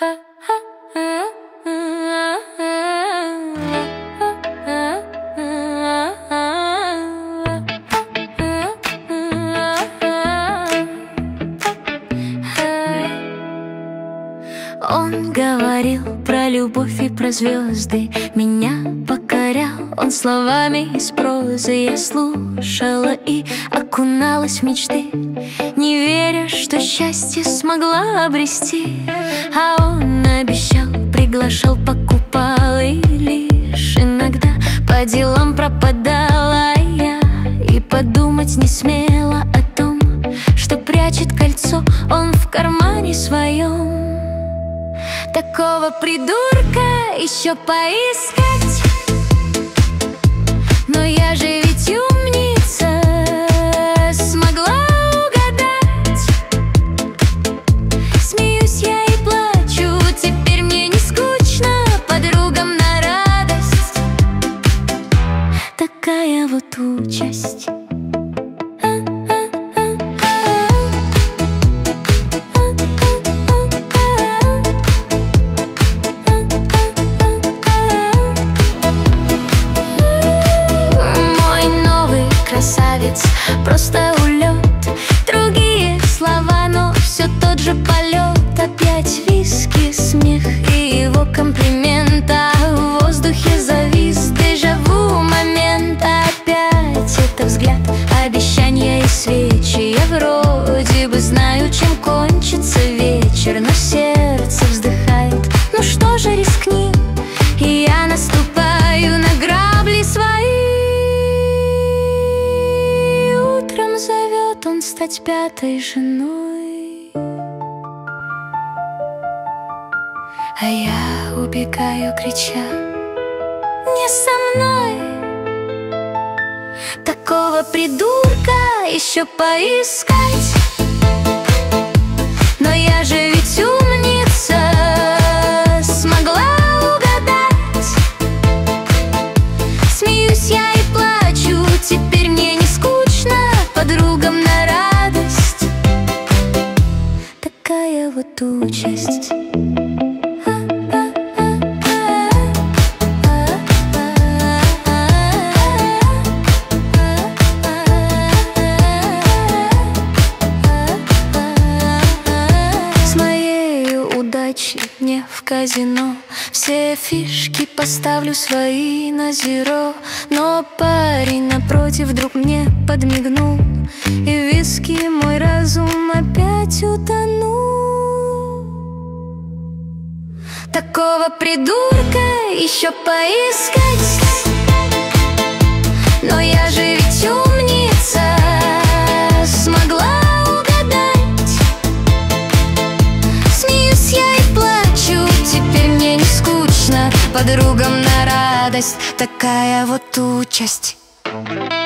Он говорил про любовь и про звезды, меня покорял он словами из прозы. Я слушала и окуналась в мечты, не веря, что счастье смогла обрести. А он обещал, приглашал, покупал, и лишь иногда по делам пропадала я. И подумать не смела о том, что прячет кольцо он в кармане своем. Такого придурка еще поискать, но я же ведь умница, смогла угадать. Смеюсь я и плачу, теперь мне не скучно, подругам на радость. Такая вот участь. Просто улет, другие слова, но все тот же полет. Опять виски, смех и его комплимент, а в воздухе завис дежавю момент. Опять это взгляд, обещания и свечи. Я вроде бы знаю, чем кончится вечер, но сердце вздыхает. Ну что же, рискни, и я наступаю на грабли свои. Зовет он стать пятой женой, а я убегаю, крича: не со мной. Такого придурка еще поискать, но я же ведь умница, смогла угадать. Смеюсь я и плачу, теперь мне не скучно, подругам на радость. Такая вот участь. С моей удачей не в казино, все фишки поставлю свои на зеро. Но парень напротив вдруг мне подмигнул, и в виски мой разум опять утонул. Такого придурка еще поискать, но я же ведь умница, смогла угадать. Смеюсь я и плачу, теперь мне не скучно, подругам на радость. Такая вот участь.